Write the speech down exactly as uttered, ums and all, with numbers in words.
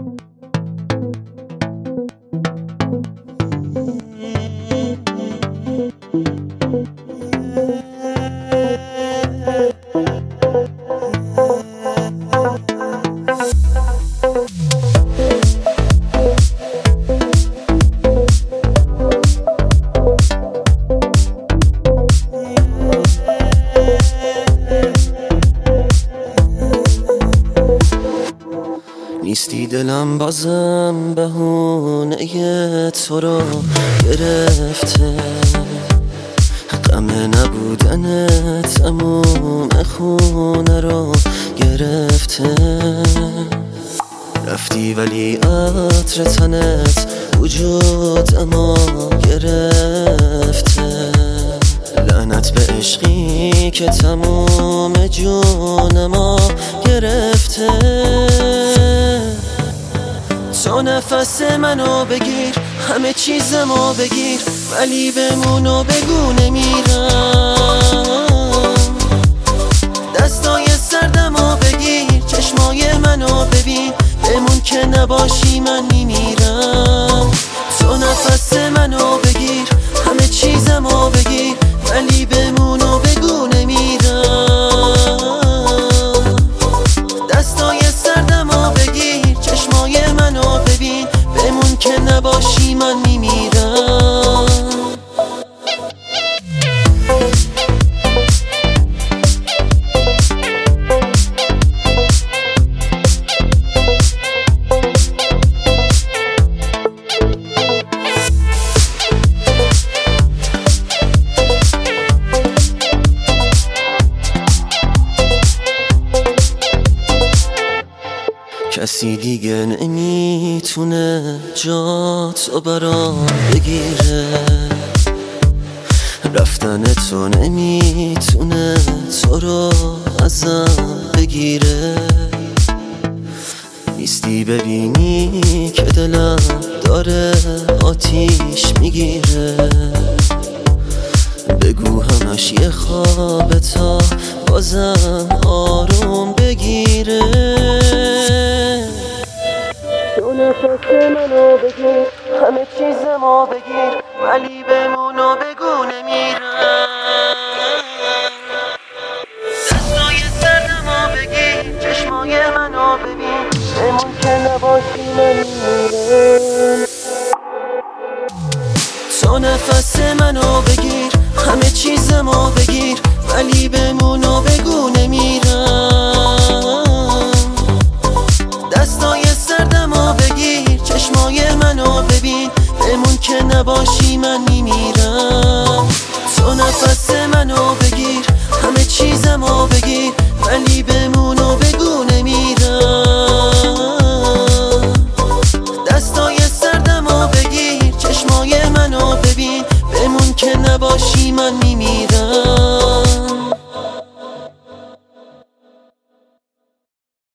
نیستی دلم بازم بهونه تو رو گرفته، غم نبودنت تموم خونه رو گرفته. رفتی ولی عطر تنت وجود ما گرفته، لعنت به عشقی که تموم جون ما گرفته. تو نفس منو بگیر، همه چیزمو بگیر، ولی بمونو بگو نمیرم. دستای سردمو بگیر، چشمای منو ببین، بمون که نباشی من میمیرم. تو نفس منو بگیر، همه چیزمو بگیر، ولی بمونو بگو نمیرم. دستای سردمو بگیر، چشمای منو ببین، بمون که نباشی من میمیرم. کسی دیگه نمیتونه جاتو برام بگیره، رفتن تو نمیتونه تو رو ازم بگیره. نیستی ببینی که دلم داره آتیش میگیره، بگو همش یه خوابه تا بازم آروم بگیره. تو نفس منو بگیر، همه چیزمو بگیر، ولی بمونو بگو نمیرم. دستای سردمو بگیر، چشمای منو ببین، بمون که نباشی من میمیرم. تو نفس منو بگیر، همه چیزمو بگیر، ولی بمونو بگو نمیرم. دستای سردمو بگیر، چشمای منو ببین، بمون که نباشی من میمیرم. تو نفس منو بگیر، همه چیزمو بگیر، ولی بمونو بگو نمیرم. دستای سردمو بگیر، چشمای منو ببین، بمون که نباشی من میمیرم.